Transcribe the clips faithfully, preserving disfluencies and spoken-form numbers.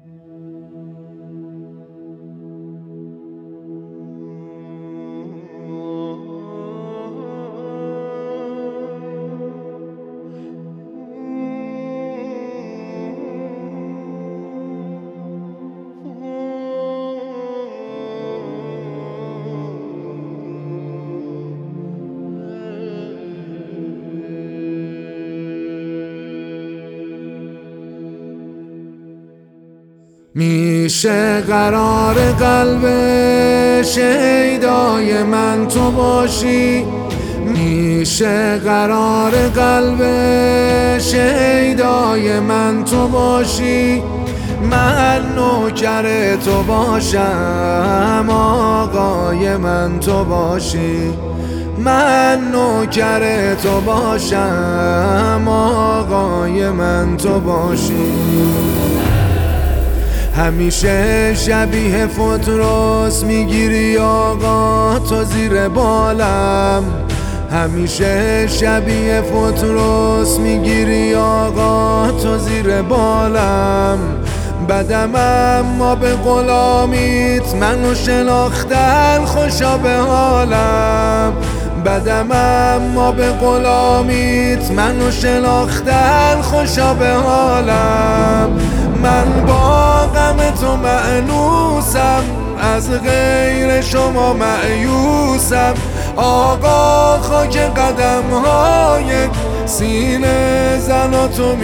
میشه قرار قلب شیدای من تو باشی، میشه قرار قلب شیدای من تو باشی، من نوکر تو باشم آقای من تو باشی، من نوکر تو باشم آقای من تو باشی. همیشه شبیه فوتروس میگیری آقا تو زیر بالم، همیشه شبیه فوتروس میگیری آقا تو زیر بالم. بدم اما به غلامیت منو شناختن خوشا به حالم، بدم اما به غلامیت منو شناختن خوشا به حالم. من با غم تو مأنوسم، از غیر شما مأیوسم آقا، خاک قدم های سینه زن تو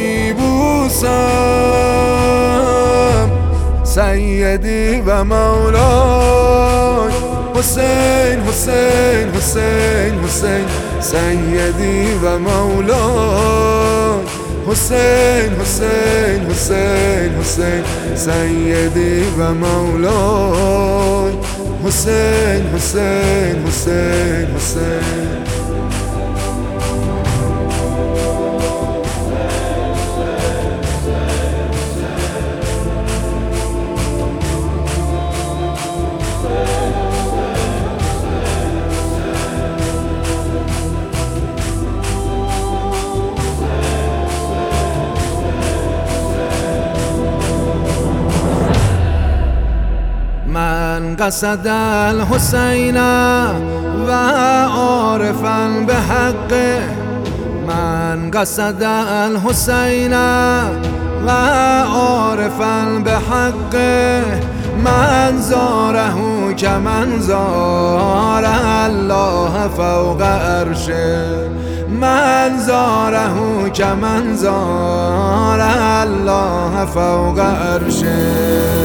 میبوسم. سیدی و مولای حسین حسین حسین حسین، سیدی و مولای حسین حسین حسین حسین، سیدی و مولای حسین حسین حسین حسین. من قصد الحسین و عارفا به حقه، من قصد الحسین و عارفا به حقه، من زاره کمن زار الله فوق عرشه، من زاره کمن زار الله فوق عرشه.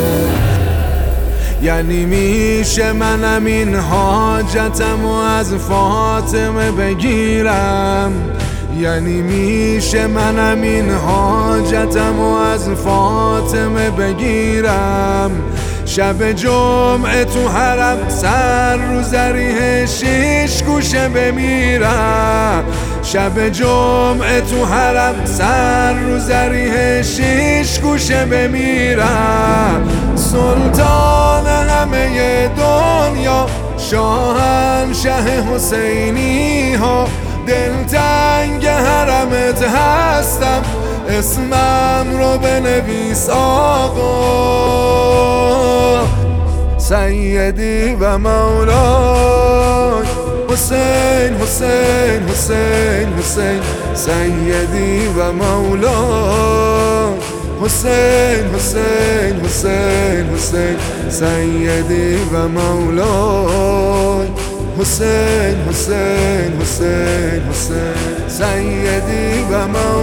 یعنی میشه منم این حاجتم و از فاطمه بگیرم، یعنی میشه منم این حاجتم و از فاطمه بگیرم. شب جمعه تو حرم سر رو زریح شیش گوشه بمیرم، شب جمعه تو حرم سر رو زریح شیش گوشه بمیرم. سلطان همه دنیا شاهنشه حسینی ها، دلتنگ حرمت هستم اسمم رو بنویس آقا. سیدی و مولای حسین حسین حسین حسین، سیدی و مولای حسین حسین حسین حسین، سیدی و مولای حسین حسین حسین حسین، سیدی و مولای